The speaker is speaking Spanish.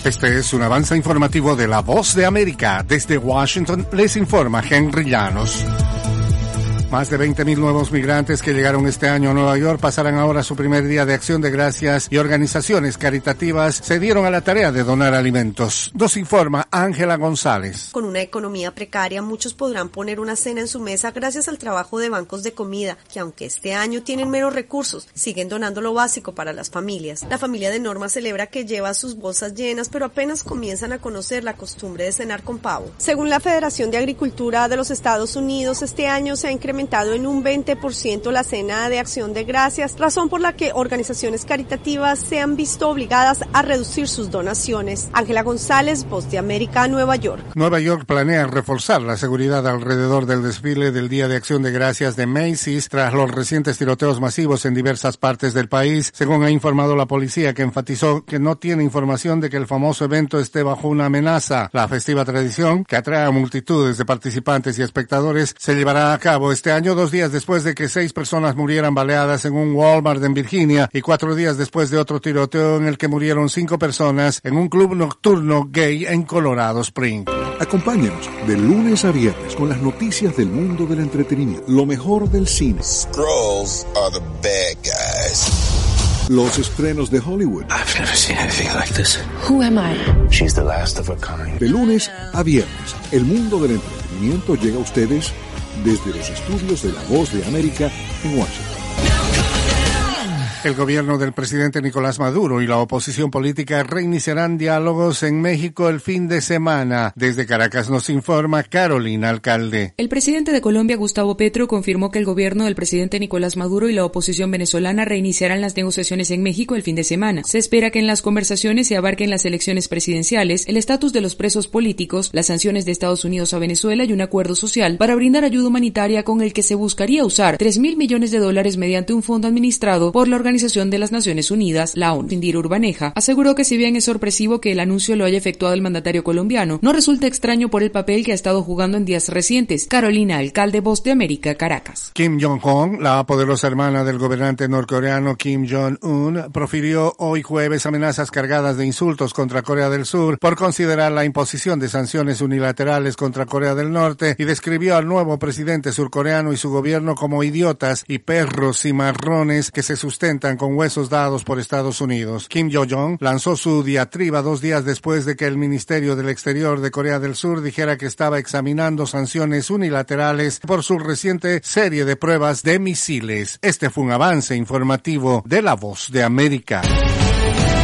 Este es un avance informativo de La Voz de América. Desde Washington les informa Henry Llanos. Más de 20,000 nuevos migrantes que llegaron este año a Nueva York pasarán ahora su primer día de acción de gracias y organizaciones caritativas se dieron a la tarea de donar alimentos. Nos informa Ángela González. Con una economía precaria, muchos podrán poner una cena en su mesa gracias al trabajo de bancos de comida, que aunque este año tienen menos recursos, siguen donando lo básico para las familias. La familia de Norma celebra que lleva sus bolsas llenas, pero apenas comienzan a conocer la costumbre de cenar con pavo. Según la Federación de Agricultura de los Estados Unidos, este año se ha incrementado en un 20% la cena de acción de gracias, razón por la que organizaciones caritativas se han visto obligadas a reducir sus donaciones. Ángela González, Voz de América, Nueva York. Nueva York planea reforzar la seguridad alrededor del desfile del Día de Acción de Gracias de Macy's tras los recientes tiroteos masivos en diversas partes del país, según ha informado la policía, que enfatizó que no tiene información de que el famoso evento esté bajo una amenaza. La festiva tradición, que atrae a multitudes de participantes y espectadores, se llevará a cabo este año 2 días después de que 6 personas murieran baleadas en un Walmart en Virginia y 4 días después de otro tiroteo en el que murieron 5 personas en un club nocturno gay en Colorado Springs. Acompáñenos de lunes a viernes con las noticias del mundo del entretenimiento, lo mejor del cine. Skrulls are the bad guys. Los estrenos de Hollywood. I've never seen anything like this. Who am I? She's the last of her kind. De lunes a viernes, el mundo del entretenimiento llega a ustedes desde los estudios de La Voz de América en Washington. El gobierno del presidente Nicolás Maduro y la oposición política reiniciarán diálogos en México el fin de semana. Desde Caracas nos informa Carolina Alcalde. El presidente de Colombia, Gustavo Petro, confirmó que el gobierno del presidente Nicolás Maduro y la oposición venezolana reiniciarán las negociaciones en México el fin de semana. Se espera que en las conversaciones se abarquen las elecciones presidenciales, el estatus de los presos políticos, las sanciones de Estados Unidos a Venezuela y un acuerdo social para brindar ayuda humanitaria con el que se buscaría usar $3,000 millones mediante un fondo administrado por la Organización de las Naciones Unidas, la ONU. Indira Urbaneja aseguró que si bien es sorpresivo que el anuncio lo haya efectuado el mandatario colombiano, no resulta extraño por el papel que ha estado jugando en días recientes. Carolina Alcalde, Voz de América, Caracas. Kim Jong-un, la poderosa hermana del gobernante norcoreano Kim Jong-un, profirió hoy jueves amenazas cargadas de insultos contra Corea del Sur por considerar la imposición de sanciones unilaterales contra Corea del Norte y describió al nuevo presidente surcoreano y su gobierno como idiotas y perros cimarrones que se sustentan con huesos dados por Estados Unidos. Kim Jong-un lanzó su diatriba 2 días después de que el Ministerio del Exterior de Corea del Sur dijera que estaba examinando sanciones unilaterales por su reciente serie de pruebas de misiles. Este fue un avance informativo de La Voz de América.